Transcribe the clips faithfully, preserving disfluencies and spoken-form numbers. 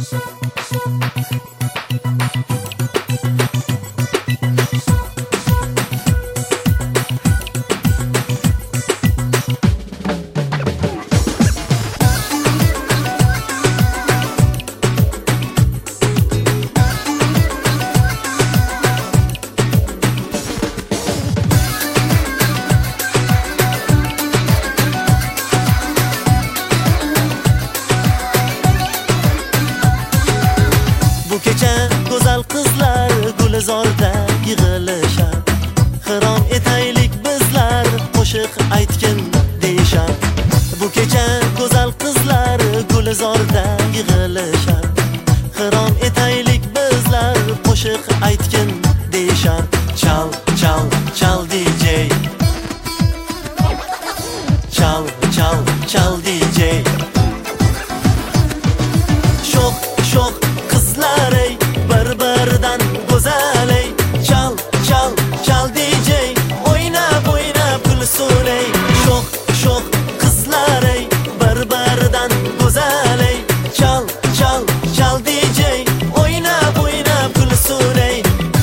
Bu kecha go'zal qizlar gulzorda yig'ilishar, xirom etaylik bizlar qo'shiq aytgin deyishar. Bu kecha go'zal qizlar gulzorda yig'ilishar, xirom etaylik bizlar qo'shiq aytgin deyishar. Chal chal chal D J, chal chal chal D J. Sho'x sho'x qizlar ey, bir-biridan go'zal ey, chal chal chal D J, o'ynab o'ynab kulsin ey. Sho'x sho'x qizlar ey, bir-biridan go'zal ey, chal chal chal D J, o'ynab o'ynab kulsin ey.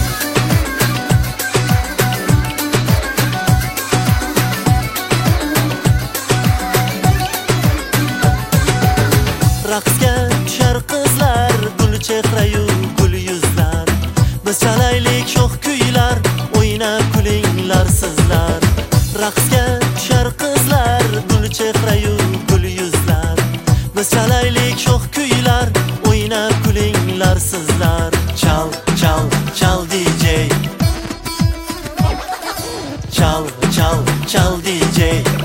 Raqsga tushar qizlar, gul chehrayu gul yuzlar, biz chalaylik sho'x kuylar, o'ynab kulinglar sizlar. Raqsga tushar qizlar, gul chehrayu gul yuzlar, biz chalaylik sho'x kuylar, o'ynab kulinglar sizlar. Chal chal chal D J, chal chal chal D J.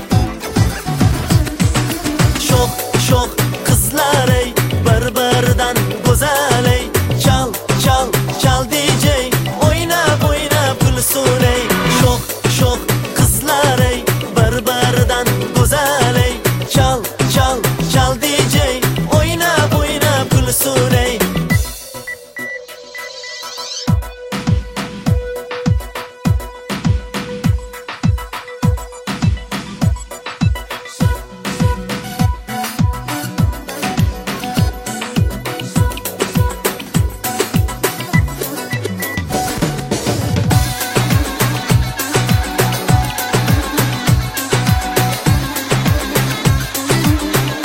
Sho'x sho'x qizlar ey, bir-biridan go'zal ey, chal chal chal D J, o'ynab o'ynab kulsin ey. Sho'x sho'x qizlar ey, bir-biridan go'zal ey, chal chal chal D J, o'ynab o'ynab kulsin ey.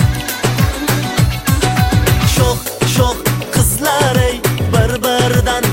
Sho'x sho'x qizlar ey, bir-biridan